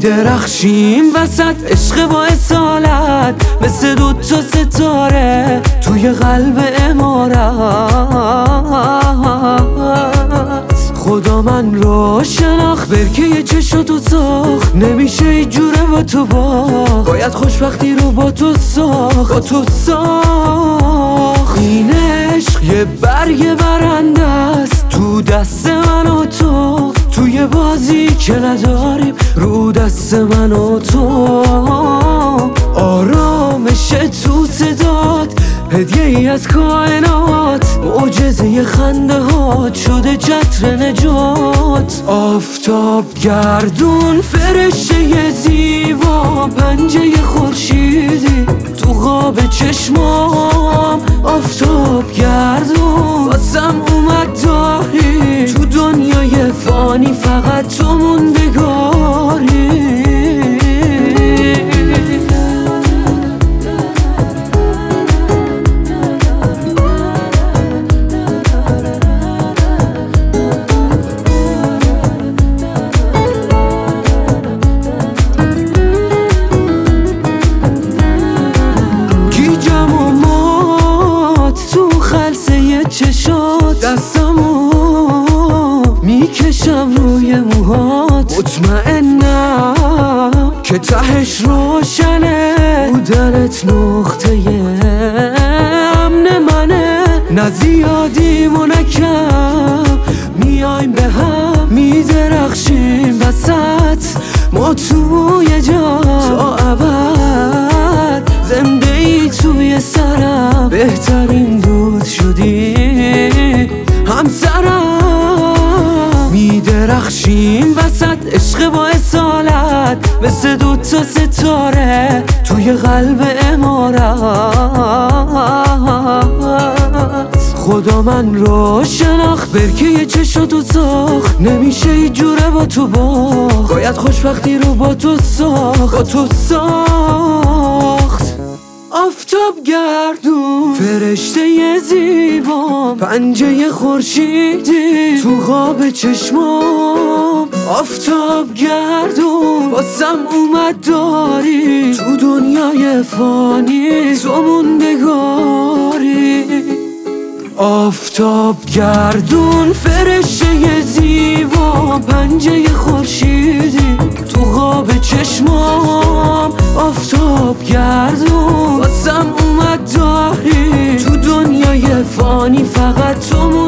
میدرخشیم وسط عشق با اصالت، مثل دوتا ستاره توی قلب امارت. خدا من رو شناخت، برکه چشاتو ساخت، نمیشه ای جوره با تو باید خوشبختی رو با تو ساخت. این عشق یه برگ برنده است تو دست من و تو، توی بازی که نداریم رو دست من و تو. آرامش تو صدات هدیه ای از کائنات، معجزه خنده هات شده چتر نجات. آفتاب گردون فرشته زیبا، پنجه خورشیدی تو خواب چشمام. آفتاب گردون واسم اومد داری، تو دنیای فانی فقط تو موندگاری. چشات دستمو میکشم روی موهات، مطمئنم که تهش روشنه، بودنت نقطه امن منه. نه زیادیم و نه کم، میایم به هم میدرخشیم وسط ما توی جا. تا ابد زنده ای توی سرم، بهترین دود شدی همسرم. میدرخشیم وسط عشق با اصالت، مثل دوتا ستاره توی قلب امارت. خدا من رو شناخت، برکه چشاتو ساخت، نمیشه ای جوره با تو باید خوشبختی رو با تو ساخت. آفتاب گردون فرشته زیبا، پنجه خورشیدی تو خواب چشمام. آفتاب گردون واسم اومد داری، تو دنیای فانی تو موندگاری. آفتاب گردون فرشته زیبا، پنجه خورشیدی تو خواب چشمام. آفتاب گردون واسم اومد داری، تو دنیای فانی فقط تو